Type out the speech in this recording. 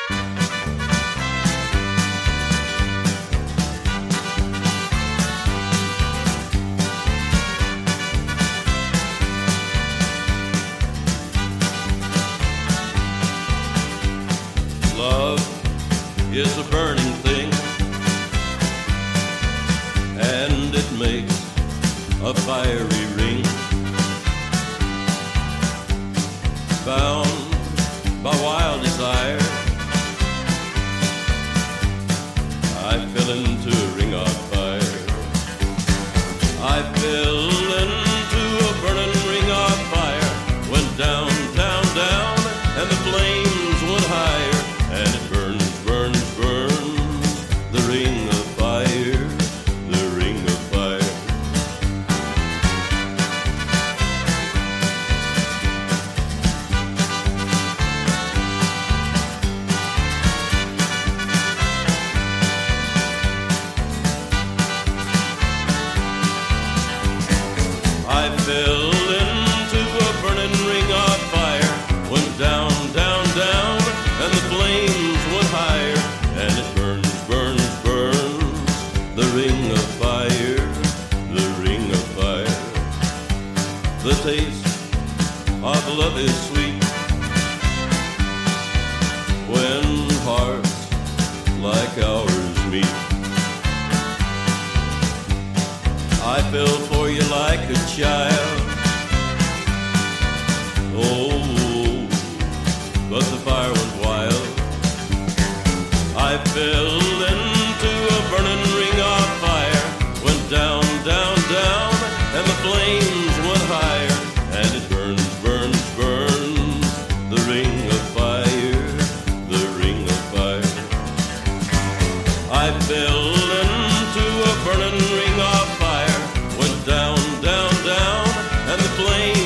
Love is a burning thing, and it makes a fiery ring. Bound by wild desire, I fell into a ring of fire. I fell into a burning ring of fire. Went down, down, down, and the flames went higher. And it burns, burns, burns, the ring of fire, the ring of fire. I fell into a burning ring of fire. Went down, down, down, and the flames went higher. And it burns, burns, burns, the ring of fire, the ring of fire. The taste of love is sweet when hearts like ours meet. I fell for you like a child. Oh, but the fire went wild. I fell into a burning ring of fire. Went down, down, down, and the flames went higher. And it burns, burns, burns, the ring of fire, the ring of fire. I fell into a burning ring of fire. Went down, down, down, and the flames